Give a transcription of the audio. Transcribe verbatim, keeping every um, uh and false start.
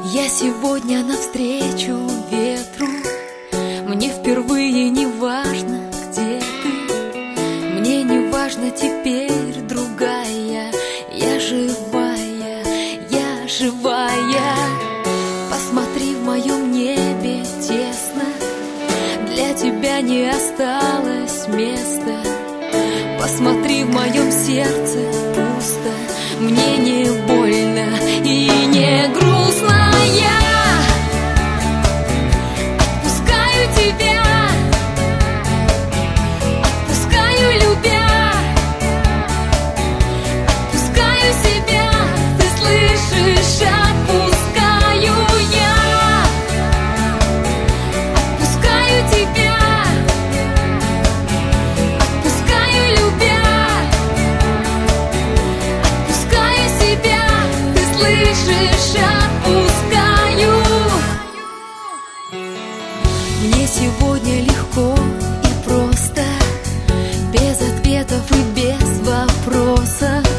Я сегодня навстречу ветру. Мне впервые не важно, где ты. Мне не важно теперь другая. Я живая, я живая. Посмотри, в моем небе тесно. Для тебя не осталось места. Посмотри, в моем сердце пусто. Мне не больно и не грустно. Я отпускаю тебя, отпускаю, любя, отпускаю себя. Ты слышишь, отпускаю я, отпускаю тебя, отпускаю, любя, отпускаю себя. Ты слышишь, отпускаю. Мне сегодня легко и просто, без ответов и без вопросов.